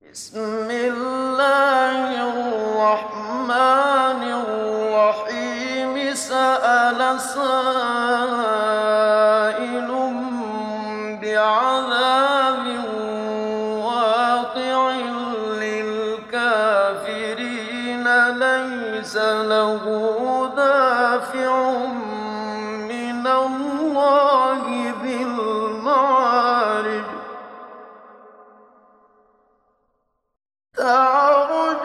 بسم الله الرحمن الرحيم سأل سائل بعذاب واقع للكافرين ليس له دافع من الله ذي المعارج تعرج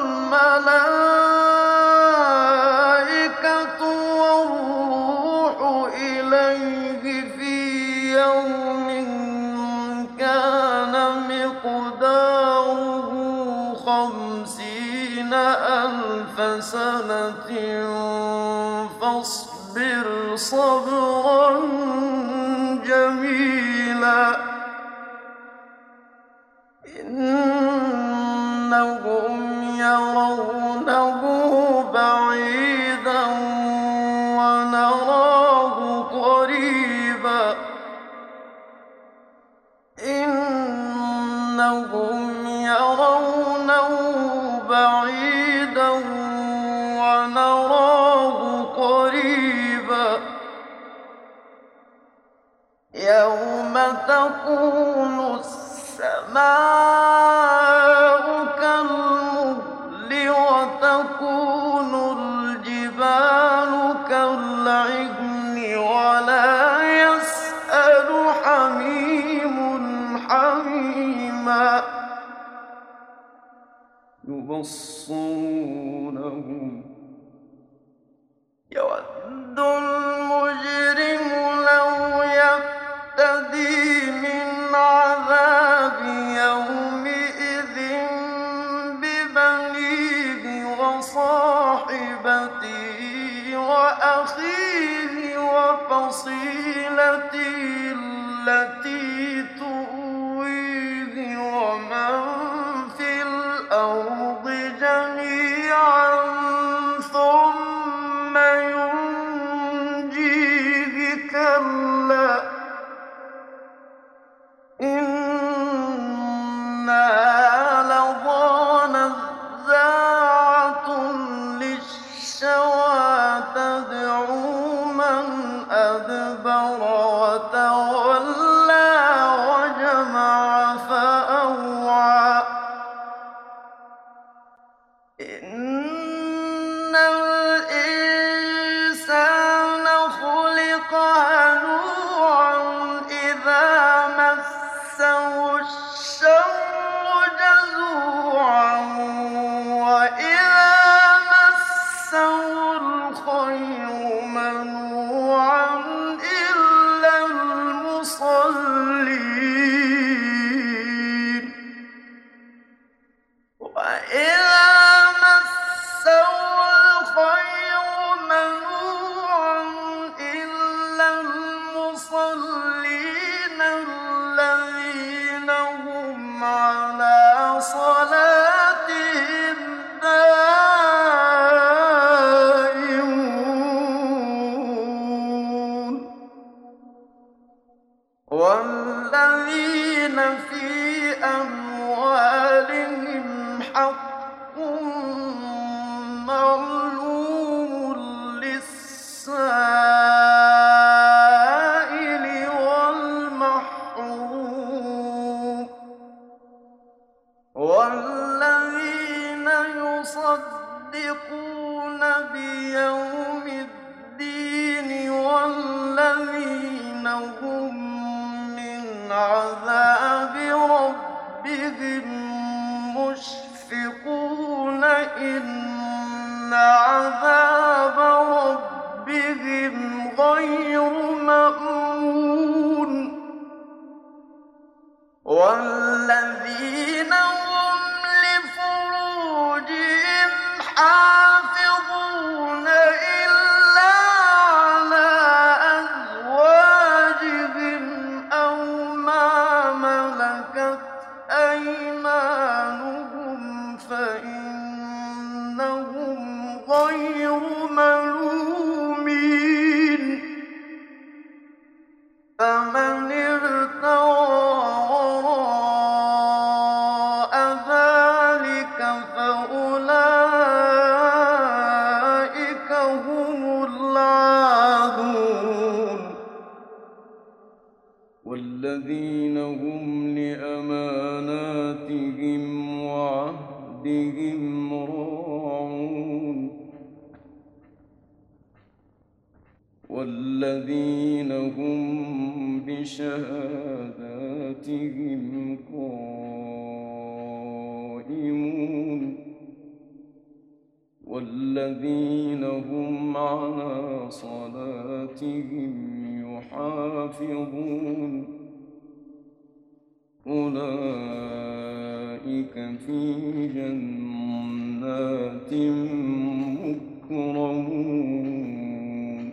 الملائكة والروح إليه في يوم كان مقداره 50,000 سنة فاصبر صبرا جميلا إنهم يرونه بعيدا ونراه قريبا إنهم يرونه بعيدا ونراه قريبا يوم تكون السماء كالمهل وتكون الجبال كالعهن ولا يسأل حميم حميما يبصرونهم يود المجرم لو يفتدي من عذاب يومئذ ببنيه وصاحبته وأخيه وفصيلته التي تؤويه ومن في الأرض جميعا ثم ينجيه كلا إنها لظى نزاعة للشوى تدعو من أدبر وتولى وجمع فأوعى إن الإنسان خلق هلوعا إذا مسه الشر جزوعا وإذا مسه الخير منوعا إلا المصلين وإذا مسه الخير منوعا إلا المصلين الذين هم على صلاتهم دائمون والذين في أموالهم حق معلوم للسائل والمحروم والذين يصدقون بيوم الدين والذين هم من عذاب ربهم مشفقون إن عذاب ربهم غير مأمون والذين هم لفروجهم حافظون إلا على أزواجهم أو ما ملكت أيمانهم فإنهم غير ملومين فمن ابتغى وراء الذين هم على صلاتهم يحافظون أولئك في جنات مكرمون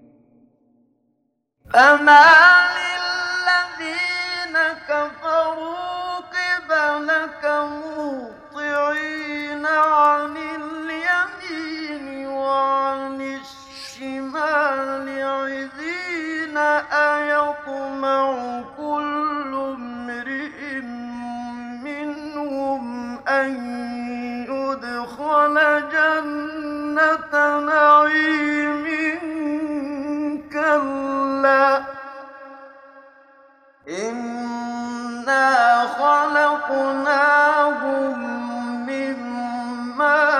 فمال الذين كفروا قبلك مهطعين عن اليمين وعن الشمال عزين أيطمع كل امرئ منهم أن يدخل جنة نعيم كلا إنا خلقناهم مما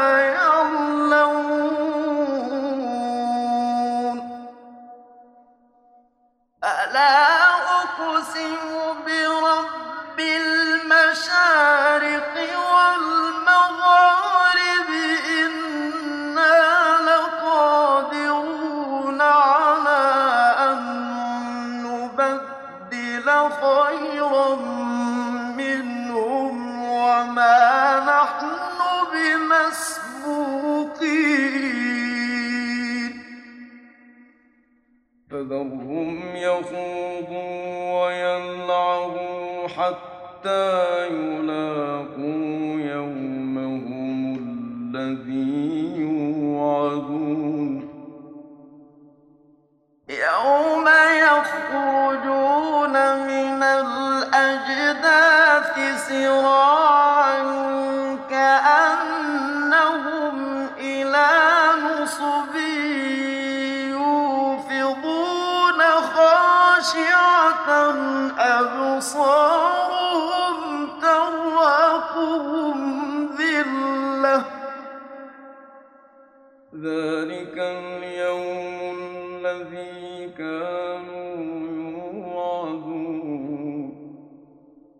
يعلمون فلا أقسم برب المشارق والمغارب إنا لقادرون على أن نبدل خيرا منهم وما نحن بمسبوقين فذرهم يخوضوا ويلعبوا حتى يلاقوا يومهم الذي يوعدون يوم يخرجون من الأجداث سراعا